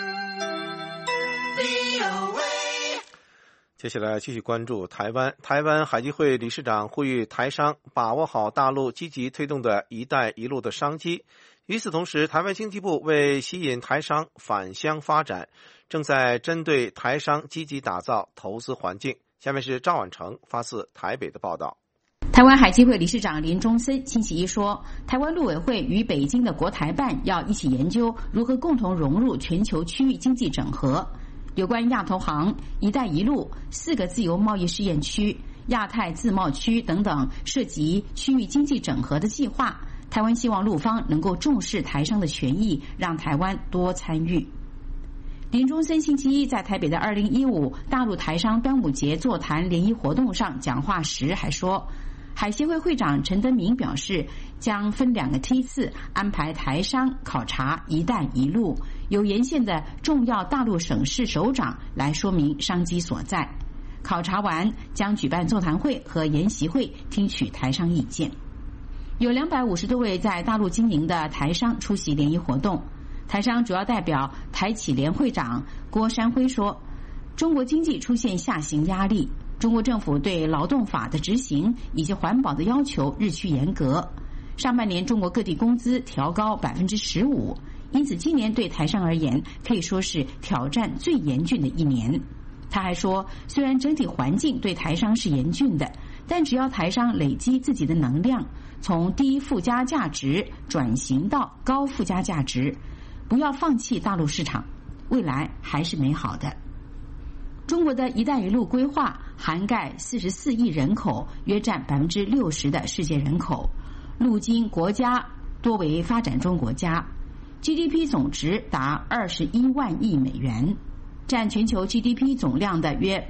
接下来继续关注台湾。台湾海基会理事长呼吁台商把握好大陆积极推动的一带一路的商机。与此同时，台湾经济部为吸引台商返乡发展，正在针对台商积极打造投资环境。下面是赵婉成发自台北的报道。 台湾海基会理事长林中森星期一说，台湾陆委会与北京的国台办要一起研究如何共同融入全球区域经济整合。有关亚投行、一带一路、4个自由贸易试验区、亚太自贸区等等涉及区域经济整合的计划，台湾希望陆方能够重视台商的权益，让台湾多参与。林中森星期一在台北的2015大陆台商端午节座谈联谊活动上讲话时还说，海协会会长陈登明表示，将分2个梯次安排台商考察一带一路，由沿线的重要大陆省市首长来说明商机所在。考察完将举办座谈会和研习会，听取台商意见。有250多位在大陆经营的台商出席联谊活动。台商主要代表台企联会长郭山辉说，中国经济出现下行压力，中国政府对劳动法的执行以及环保的要求日趋严格。上半年中国各地工资调高 15%， 因此今年对台商而言可以说是挑战最严峻的一年。他还说，虽然整体环境对台商是严峻的，但只要台商累积自己的能量，从低附加价值转型到高附加价值，不要放弃大陆市场，未来还是美好的。中国的一带一路规划涵盖44亿人口，约占60%的世界人口。陆经国家多为发展中国家 ，GDP 总值达21万亿美元，占全球 GDP 总量的约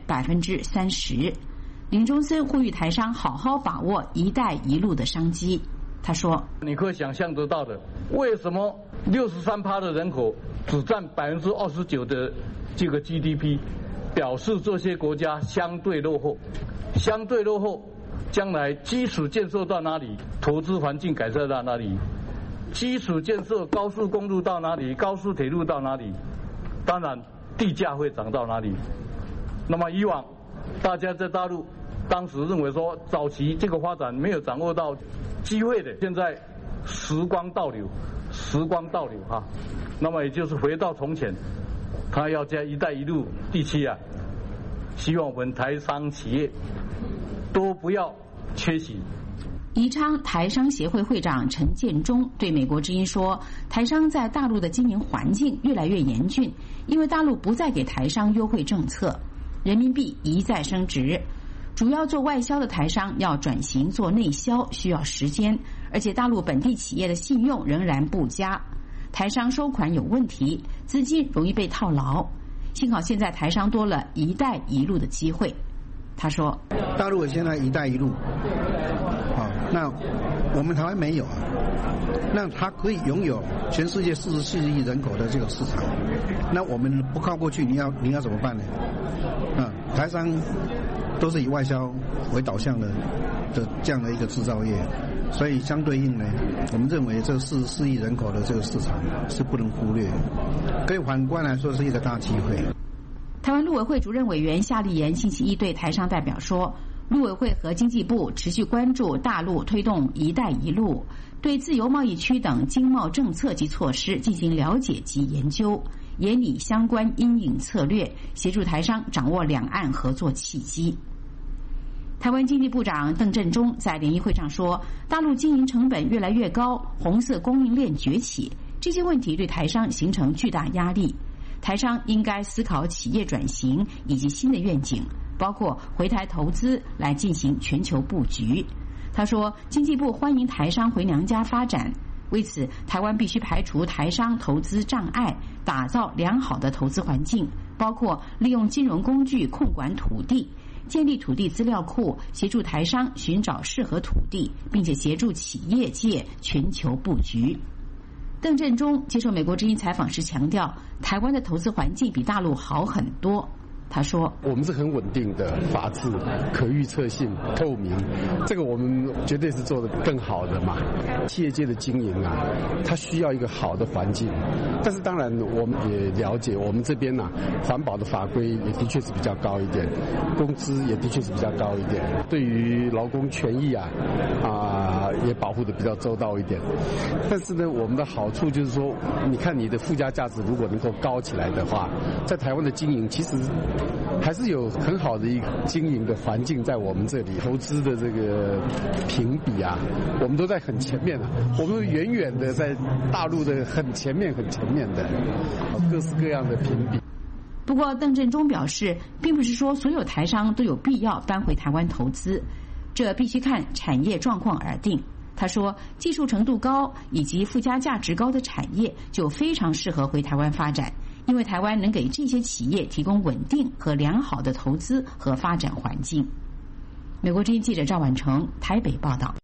30%。林中森呼吁台商好好把握“一带一路”的商机。他说：“ 你可以想象得到的，为什么63%的人口只占29%的这个 GDP， 表示这些国家相对落后，相对落后。将来基础建设到哪里，投资环境改善到哪里，基础建设高速公路到哪里，高速铁路到哪里，当然地价会涨到哪里。那么以往大家在大陆当时认为说早期这个发展没有掌握到机会的，现在时光倒流哈，那么也就是回到从前，他要加一带一路地区啊，希望我们台商企业都不要缺席。” 宜昌台商协会会长陈建中对美国之音说，台商在大陆的经营环境越来越严峻，因为大陆不再给台商优惠政策，人民币一再升值，主要做外销的台商要转型做内销需要时间，而且大陆本地企业的信用仍然不佳，台商收款有问题，资金容易被套牢。幸好现在台商多了一带一路的机会。他说：“ 大陆现在一带一路，那我们台湾没有啊，那它可以拥有全世界44亿人口的这个市场，那我们不靠过去，你要怎么办呢？台商都是以外销为导向的这样的一个制造业，所以相对应呢，我们认为这44亿人口的这个市场是不能忽略，可以反观来说是一个大机会。” 台湾陆委会主任委员夏立言星期一对台商代表说，陆委会和经济部持续关注大陆推动“一带一路”，对自由贸易区等经贸政策及措施进行了解及研究，研拟相关因应策略，协助台商掌握两岸合作契机。台湾经济部长邓振中在联谊会上说，大陆经营成本越来越高，红色供应链崛起，这些问题对台商形成巨大压力。台商应该思考企业转型以及新的愿景，包括回台投资来进行全球布局。他说，经济部欢迎台商回娘家发展，为此台湾必须排除台商投资障碍，打造良好的投资环境，包括利用金融工具控管土地，建立土地资料库，协助台商寻找适合土地，并且协助企业界全球布局。邓振中接受美国之音采访时强调，台湾的投资环境比大陆好很多。他说：“ 我们是很稳定的法治、可预测性、透明，这个我们绝对是做得更好的嘛。企业界的经营啊，它需要一个好的环境。但是当然，我们也了解，我们这边呢，环保的法规也的确是比较高一点，工资也的确是比较高一点。对于劳工权益也保护的比较周到一点。但是呢，我们的好处就是说，你看你的附加价值如果能够高起来的话，在台湾的经营其实还是有很好的一个经营的环境在我们这里，投资的这个评比啊，我们都在很前面我们远远的在大陆的很前面的各式各样的评比。 不过邓振中表示，并不是说所有台商都有必要搬回台湾投资，这必须看产业状况而定。他说，技术程度高以及附加价值高的产业就非常适合回台湾发展，因为台湾能给这些企业提供稳定和良好的投资和发展环境。美国之音记者赵婉成台北报道。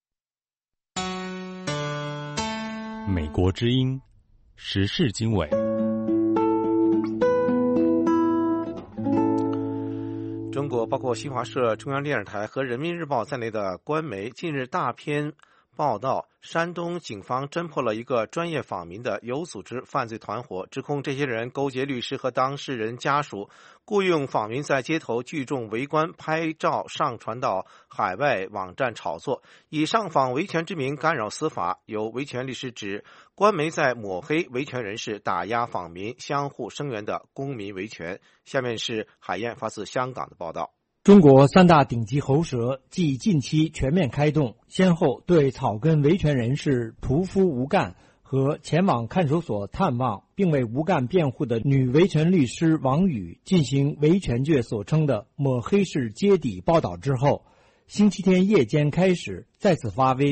美国之音时事经纬。 中国包括新华社、中央电视台和人民日报在内的官媒近日大篇报道，山东警方侦破了一个专业访民的有组织犯罪团伙，指控这些人勾结律师和当事人家属，雇佣访民在街头聚众围观拍照上传到海外网站炒作，以上访维权之名干扰司法。有维权律师指，官媒在抹黑维权人士，打压访民相互声援的公民维权。下面是海燕发自香港的报道。 中国三大顶级喉舌继近期全面开动，先后对草根维权人士屠夫吴干和前往看守所探望并为吴干辩护的女维权律师王宇进行维权界所称的抹黑式揭底报道之后，星期天夜间开始再次发威，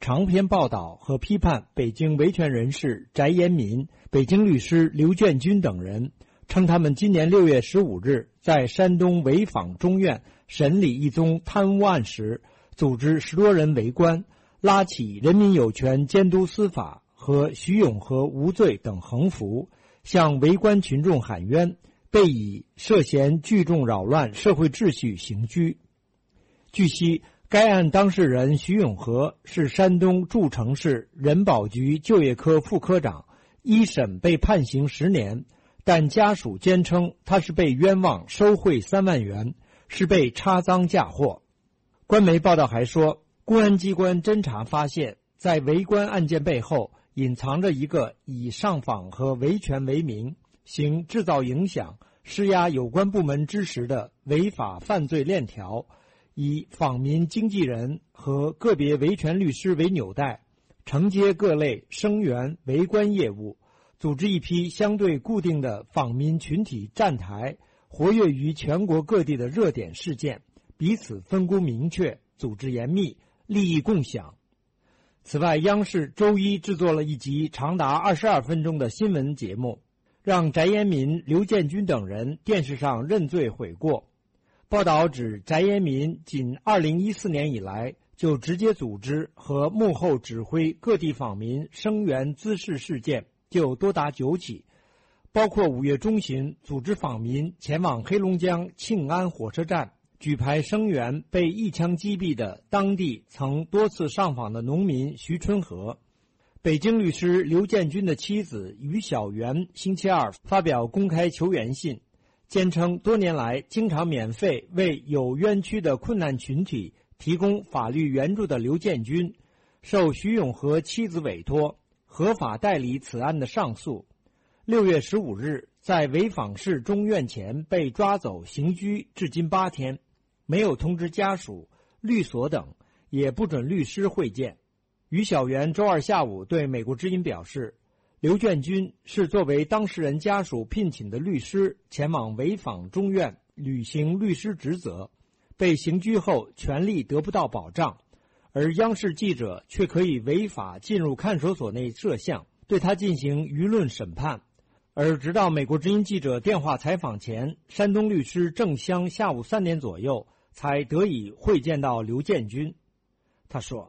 长篇报道和批判北京维权人士翟延民、北京律师刘建军等人，称他们今年6月15日在山东潍坊中院审理一宗贪污案时，组织10多人围观，拉起人民有权监督司法和徐永河无罪等横幅，向围观群众喊冤，被以涉嫌聚众扰乱社会秩序刑拘。据悉，该案当事人徐永河是山东诸城市人保局就业科副科长，一审被判刑10年，但家属坚称他是被冤枉收贿3万元，是被插赃嫁祸。官媒报道还说，公安机关侦查发现，在围观案件背后隐藏着一个以上访和维权为名，行制造影响、施压有关部门支持的违法犯罪链条，以访民经纪人和个别维权律师为纽带，承接各类声援围观业务，组织一批相对固定的访民群体站台，活跃于全国各地的热点事件，彼此分工明确，组织严密，利益共享。此外，央视周一制作了一集长达22分钟的新闻节目，让翟延民、刘建军等人电视上认罪悔过。报道指，翟延民仅2014年以来就直接组织和幕后指挥各地访民声援滋事事件就多达9起，包括5月中旬组织访民前往黑龙江庆安火车站举牌声援被一枪击毙的当地曾多次上访的农民徐春和。北京律师刘建军的妻子于小媛星期二发表公开求援信，坚称多年来经常免费为有冤屈的困难群体提供法律援助的刘建军，受徐永和妻子委托，合法代理此案的上诉。6月15日在潍坊市中院前被抓走刑拘，至今8天，没有通知家属、律所等，也不准律师会见。于小媛周二下午对美国之音表示，刘建军是作为当事人家属聘请的律师前往潍坊中院履行律师职责，被刑拘后权利得不到保障，而央视记者却可以违法进入看守所内摄像，对他进行舆论审判。而直到美国之音记者电话采访前，山东律师郑湘下午3点左右才得以会见到刘建军。他说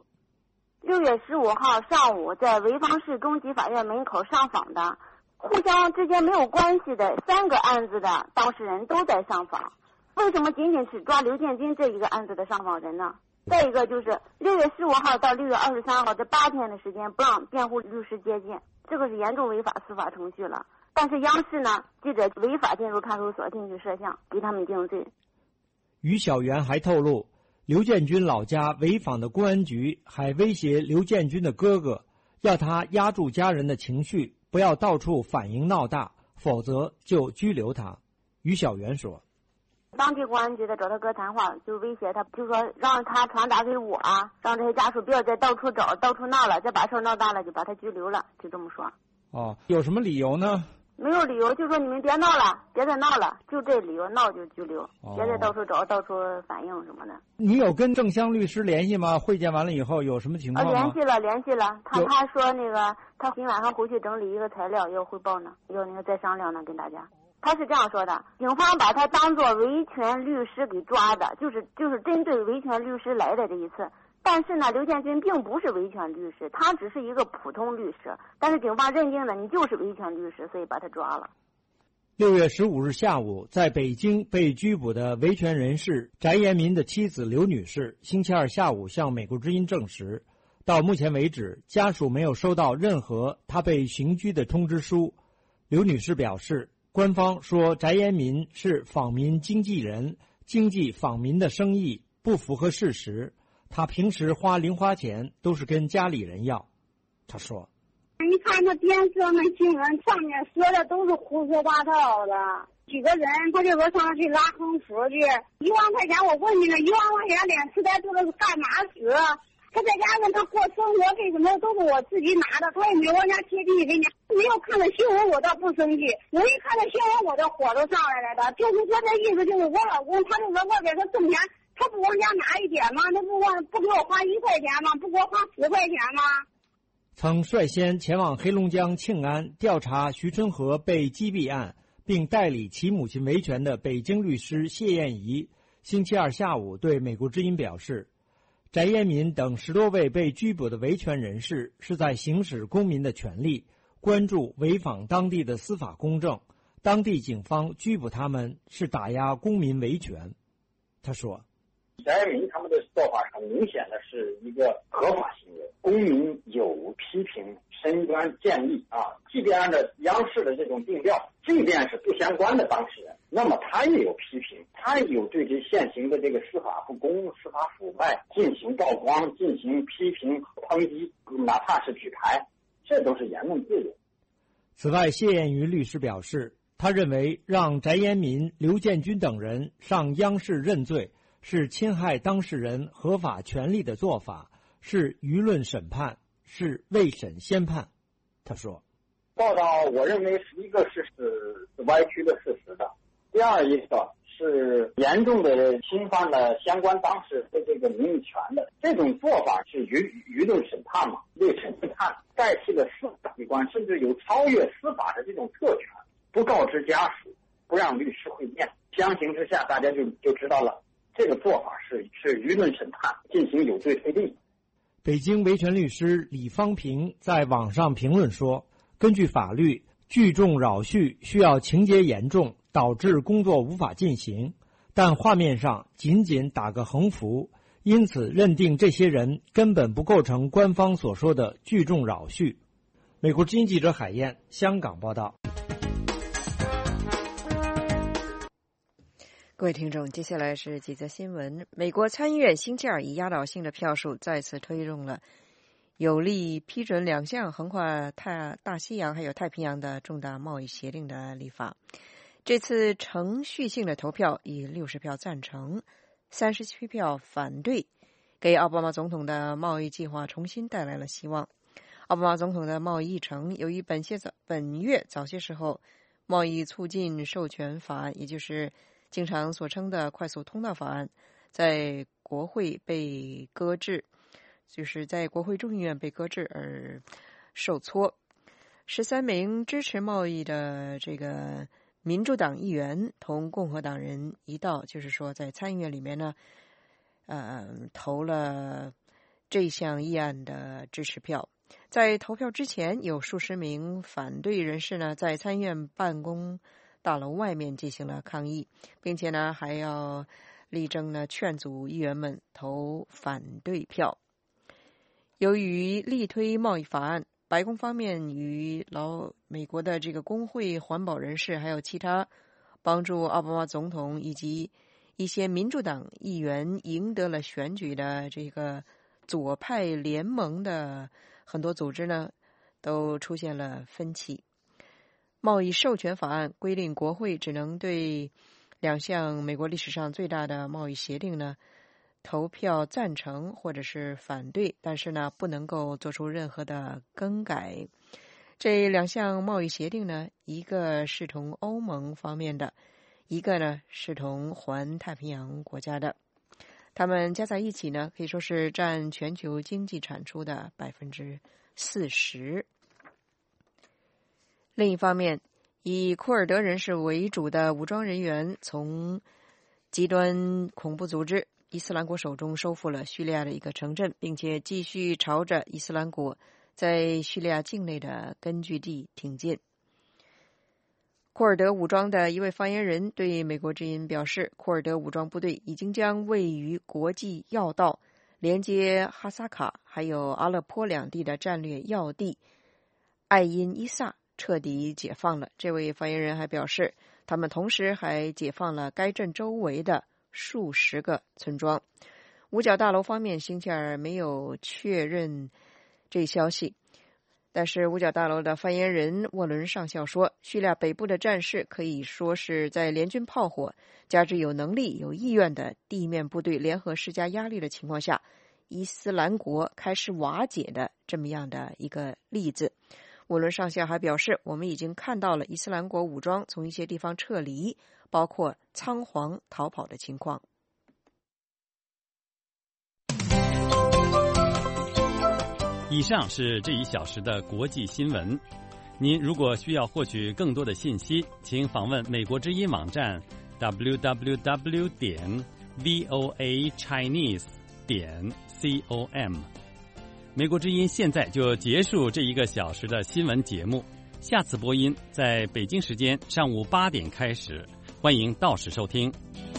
，6月15号上午在潍坊市中级法院门口上访的，互相之间没有关系的3个案子的当事人都在上访，为什么仅仅只抓刘建军这一个案子的上访人呢？再一个就是6月15号到6月23号这8天的时间不让辩护律师接见，这个是严重违法司法程序了。但是央视呢，记者违法进入看守所进去摄像，给他们定罪。 于小媛还透露，刘建军老家潍坊的公安局还威胁刘建军的哥哥，要他压住家人的情绪，不要到处反应闹大，否则就拘留他。于小媛说， 当地公安局在找他哥谈话，就威胁他，就说让他传达给我啊，让这些家属不要再到处找到处闹了，再把事闹大了就把他拘留了，就这么说。 哦，有什么理由呢？ 没有理由，就说你们别闹了，别再闹了，就这理由，闹就拘留，别再到处找到处反映什么的。 你有跟郑湘律师联系吗？会见完了以后有什么情况吗？ 联系了，他说那个他今晚上回去整理一个材料要汇报呢，要那个再商量呢跟大家。他是这样说的，警方把他当作维权律师给抓的，就是针对维权律师来的这一次。但是呢，刘建军并不是维权律师，他只是一个普通律师，但是警方认定的你就是维权律师，所以把他抓了。 6月15日下午，在北京被拘捕的维权人士翟延民的妻子刘女士，星期二下午向美国之音证实，到目前为止，家属没有收到任何他被刑拘的通知书。刘女士表示，官方说翟延民是访民经纪人，经纪访民的生意，不符合事实。他平时花零花钱都是跟家里人要。他说， 你看那电视上那新闻上面说的都是胡说八道的，几个人他就说上去拉横幅去，1万块钱，我问你了，1万块钱连吃带住的是干嘛使？他在家跟他过生活费什么都是我自己拿的，他也没往家贴地给你。没有看到新闻我倒不生气，我一看到新闻我这火都上来了的，就是说这意思就是我老公他就在外边他挣钱他不往家拿一点吗？他不给我花1块钱吗？不给我花10块钱吗？ 曾率先前往黑龙江庆安调查徐春河被击毙案，并代理其母亲维权的北京律师谢艳怡，星期二下午对美国之音表示，翟延民等10多位被拘捕的维权人士是在行使公民的权利，关注违反当地的司法公正，当地警方拘捕他们是打压公民维权。他说， 翟延民他们的做法很明显的是一个合法行为，公民有批评、申冤、建立即便按照央视的这种定调，即便是不相关的当事人，那么他也有批评，他也有对这现行的这个司法不公、司法腐败进行曝光、进行批评、抨击，哪怕是举牌，这都是言论自由。 此外，谢艳瑜律师表示，他认为让翟延民、刘建军等人上央视认罪是侵害当事人合法权利的做法，是舆论审判，是未审先判。他说， 报道我认为一个是歪曲的事实的，第二一个是严重的侵犯了相关当事人的这个名誉权的，这种做法是舆论审判嘛，未审先判，代替了司法机关，甚至有超越司法的这种特权，不告知家属，不让律师会见，相形之下大家就知道了，这个做法是舆论审判，进行有罪推定。 北京维权律师李方平在网上评论说，根据法律，聚众扰序需要情节严重，导致工作无法进行，但画面上仅打个横幅，因此认定这些人根本不构成官方所说的聚众扰序。美国之音记者海燕，香港报道。 各位听众，接下来是几则新闻。美国参议院星期二以压倒性的票数再次推动了有力批准2项横跨大西洋还有太平洋的重大贸易协定的立法。这次程序性的投票以60票赞成、37票反对，给奥巴马总统的贸易计划重新带来了希望。奥巴马总统的贸易议程由于本月早些时候贸易促进授权法案，也就是经常所称的快速通道法案，在国会被搁置，就是在国会众议院被搁置而受挫。13名支持贸易的这个民主党议员同共和党人一道，就是说在参议院里面呢，投了这项议案的支持票。在投票之前，有数十名反对人士呢，在参议院办公大楼外面进行了抗议，并且呢还要力争呢劝阻议员们投反对票。由于力推贸易法案，白宫方面与美国的这个工会、环保人士还有其他帮助奥巴马总统以及一些民主党议员赢得了选举的这个左派联盟的很多组织呢都出现了分歧。贸易授权法案规定，国会只能对2项美国历史上最大的贸易协定呢投票赞成或者是反对，但是呢不能够做出任何的更改。这2项贸易协定呢，一个是同欧盟方面的，一个呢是同环太平洋国家的，它们加在一起呢可以说是占全球经济产出的40%。另一方面，以库尔德人士为主的武装人员从极端恐怖组织伊斯兰国手中收复了叙利亚的一个城镇，并且继续朝着伊斯兰国在叙利亚境内的根据地挺进。库尔德武装的一位发言人对美国之音表示，库尔德武装部队已经将位于国际要道连接哈萨卡还有阿勒颇两地的战略要地艾因伊萨彻底解放了。这位发言人还表示，他们同时还解放了该镇周围的数十个村庄。五角大楼方面星期二没有确认这一消息，但是五角大楼的发言人沃伦上校说，叙利亚北部的战事可以说是在联军炮火加之有能力有意愿的地面部队联合施加压力的情况下，伊斯兰国开始瓦解的这么样的一个例子。沃伦上校还表示，我们已经看到了伊斯兰国武装从一些地方撤离，包括仓皇逃跑的情况。 以上是这一小时的国际新闻。您如果需要获取更多的信息，请访问美国之音网站 www.voachinese.com。美国之音现在就结束这1个小时的新闻节目，下次播音在北京时间上午8点开始，欢迎到时收听。